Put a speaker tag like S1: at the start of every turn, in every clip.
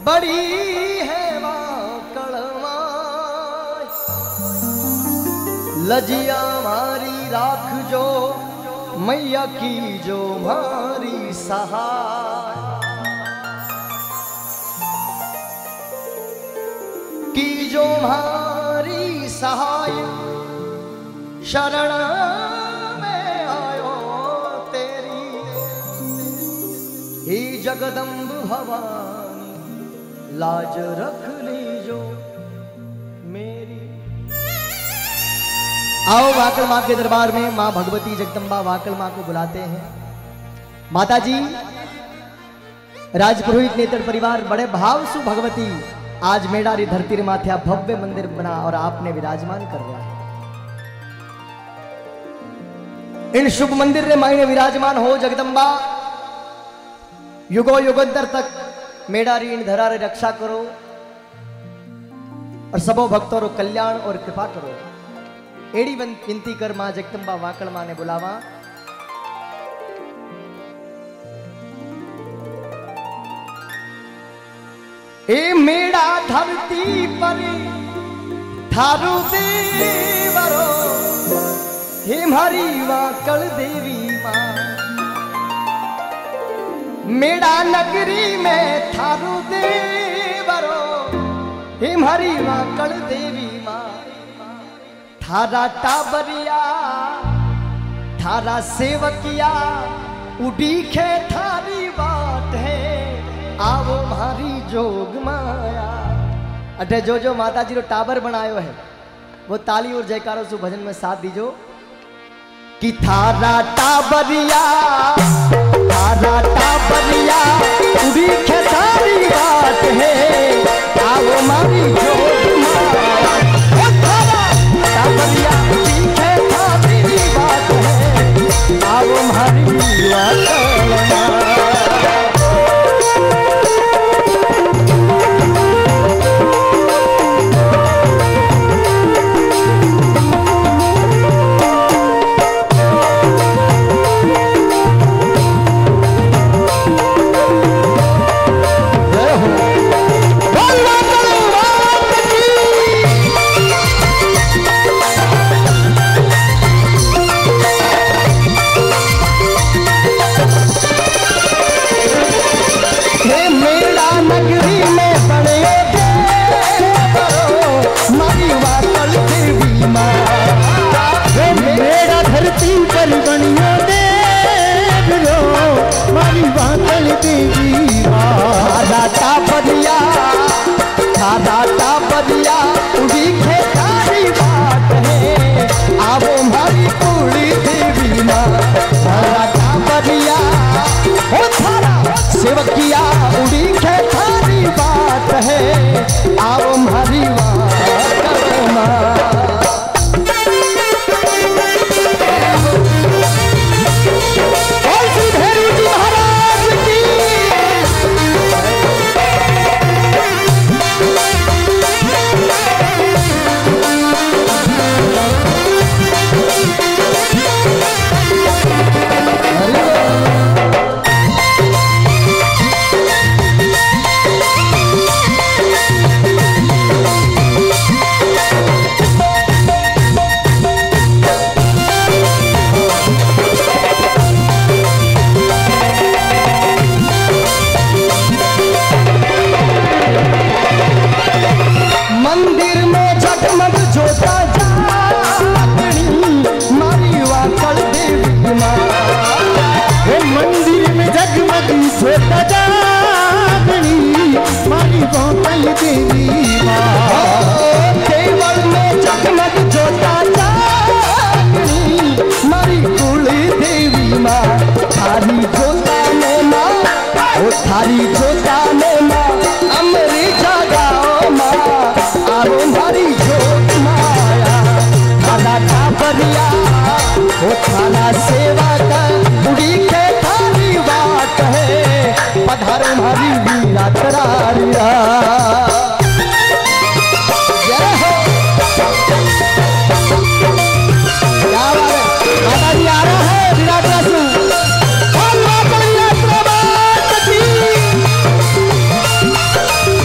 S1: बड़ी है वाकड़वा लजिया मारी राख जो मैया की जो मारी सहाय की जो मारी सहाय शरण में आयो तेरी ही जगदम्ब भवानी लाज रख लीजो मेरी। आओ वाकल माँ के दरबार में माँ भगवती जगदम्बा वाकल माँ को बुलाते हैं। माता जी राजपुरोहित नेत्र परिवार बड़े भाव सु भगवती आज मेडारी धरती माथ्या भव्य मंदिर बना और आपने विराजमान कर रहा है। इन शुभ मंदिर रे मायने विराजमान हो जगदम्बा युगो युगोत्तर तक मेडारी इन धरा रे रक्षा करो और सबो भक्तों रो कल्याण और कृपा करो। एड़ी विनती कर मां जगदम्बा वाकल मां ने बुलावा। ए मेड़ा धरती पर थारू देवरो हे हमारी वाकल देवी मां मेड़ा नगरी में थारू देवरो हे हमारी वाकल देवी मां थारा टाबरिया थारा सेवकिया उड़ीखे थारी बात है आवो मारी जोग माया। अटे जो माता जी रो टाबर बनायो है वो ताली और जयकारों से भजन में साथ दीजो कि थारा टाबरिया उड़ी खेसारी बात है आओ मारी जोग माया। थारा टाबरिया उड़ी खेसारी बात है आओ मारी वाकल माया। टाबरिया उड़ी खेसारी बात है आवो मारी कुड़ी देवी मां। थारा टाबरिया ओ थारा सेवकिया उड़ी खेसारी बात है आवो मारी वाकल मां। केवल में जगमग जोता जागनी मारी कुली देवी मां थारी जोता में मां ओ थारी जोता में मां अमरी जगाओ मां आओ मारी जोत माया। थारा टाबरिया ओ थारा सेवा का उड़ी के थारी बात है पधारो मारी वीरा करारिया। आ रहा है विराट रासू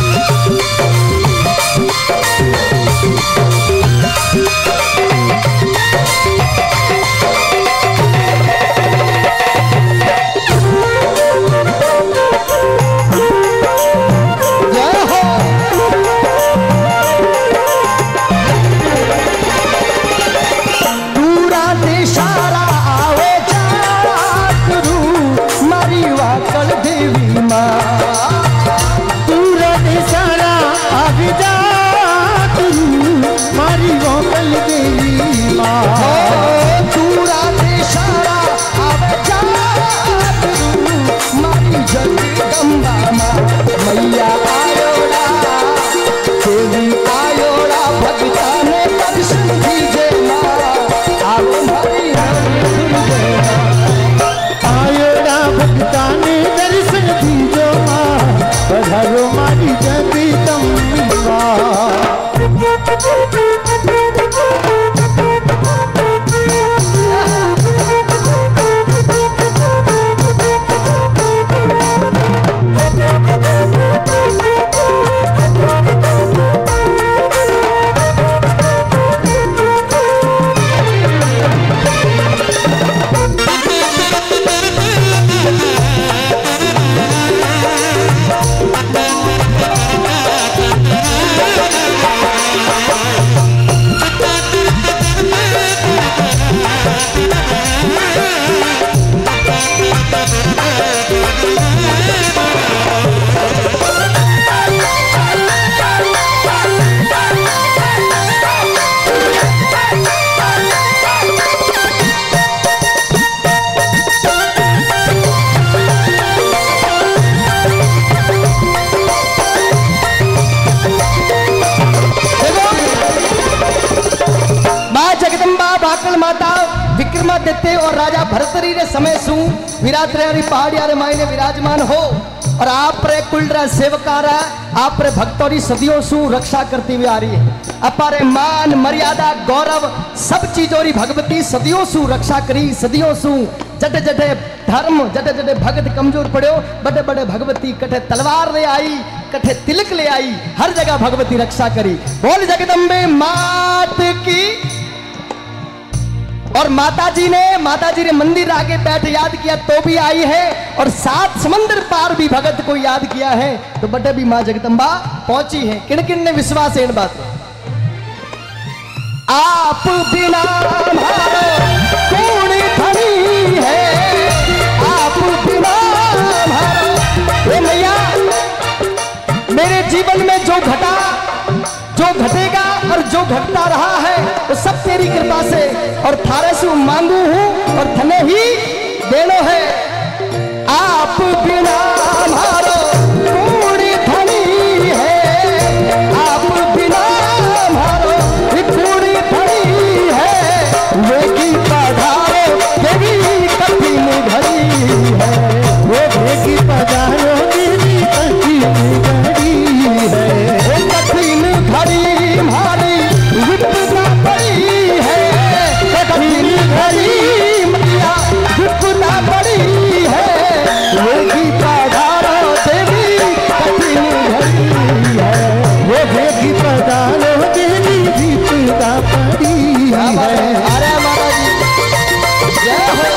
S1: विक्रमादित्य और राजा भरतरी रे समय सु विराट रे पहाड़िया रे मायने विराजमान हो और आप रे कुलरा सेवकारा आप रे भक्तोरी सदियों सु रक्षा करती हुई आ रही है। अपारे मान मर्यादा गौरव सब चीजों री भगवती सदियों सु रक्षा करी सदियों सु जटे जटे धर्म जटे जटे भगत कमजोर पड़ो बड़े बड़े भगवती कठे तलवार ले आई कठे तिलक ले आई हर जगह भगवती रक्षा करी। बोल जगदम्बे मात की। और माता जी ने मंदिर आगे बैठ याद किया तो भी आई है और 7 समंदर पार भी भगत को याद किया है तो बड़े भी मां जगदम्बा पहुंची है। किन किन ने विश्वास है इन बात में। आप बिना हमारो कौन धनी है, आप बिना हमारो। ए मैया मेरे जीवन में जो घटा जो घटेगा और जो घटता रहा है वो सब तेरी कृपा से और थारे से मांगू हूं और थने ही देनो है। आप बिना हमारो कौन धनी है, आप बिना हमारो कौन धनी है। वेगी पधारो देवी कठिन घड़ी है, वो वेगी पधारो देवी कठिन घड़ी है। कठिन घड़ी मारी विपदा पड़ी है, कठिन घड़ी मैया विपदा पड़ी है। वेगी पधारो देवी कठिन घड़ी है, वो वेगी पधारो देवी विपदा पड़ी है। अरे माता जी जय हो।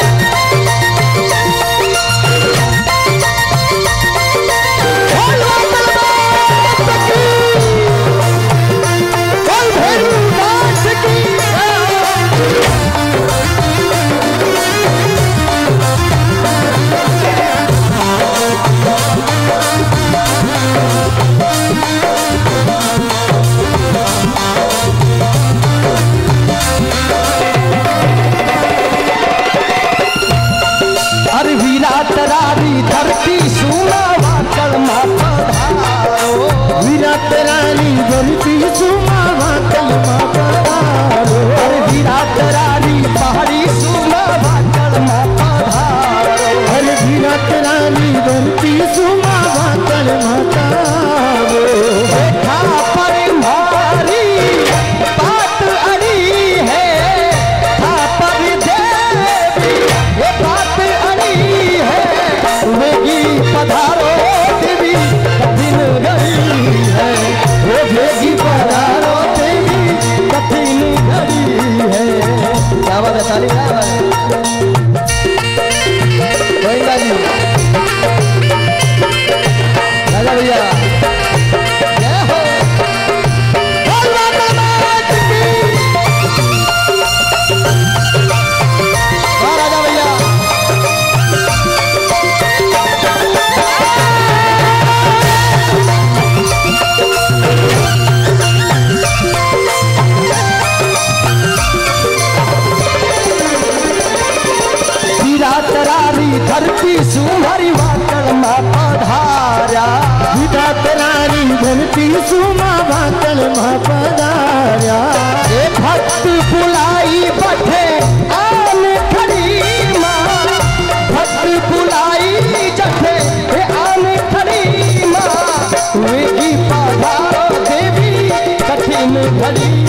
S1: विराट रानी धरती सुमा वाकल माँ पधारो, विराट रानी धरती सुमा वाकल माँ पधारो। अरे विराट रानी पहाड़ी सुमा वाकल माँ पधारो, अरे विराट रानी धरती सुमा वाकल माँ पधारो। देखा पर मारी बात अड़ी है, था पर देवी ये बात अड़ी है। वेगी पधारो देवी कठिन घड़ी है, वो वेगी पधारो देवी कठिन घड़ी है। क्या बात है ताली गोविंदा जी राजा भैया जय हो। राजा भैया विराट रानी धरती सुमरी वाकल माँ पधारा, विराट रानी धरती सुमा वाकल माँ पधारा। ए भक्त बुलाई बैठे आन खड़ी माँ, भक्त बुलाई जठे आन खड़ी माँ। वेगी पधारो देवी कठिन घड़ी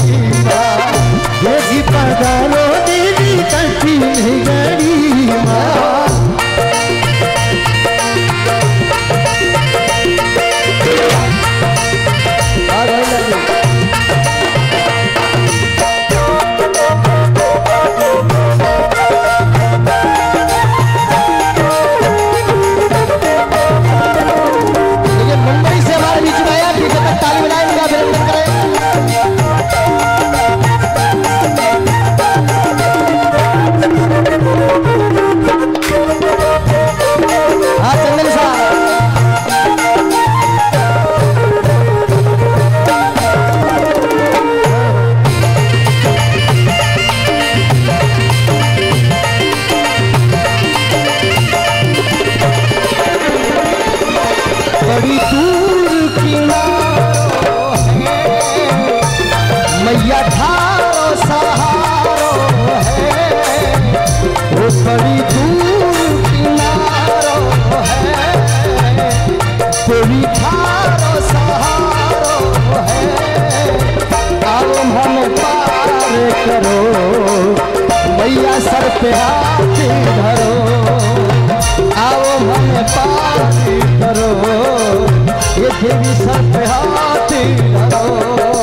S1: पे हाथ धरो, आओ हमें पार करो, ये देवी सर पे हाथ धरो।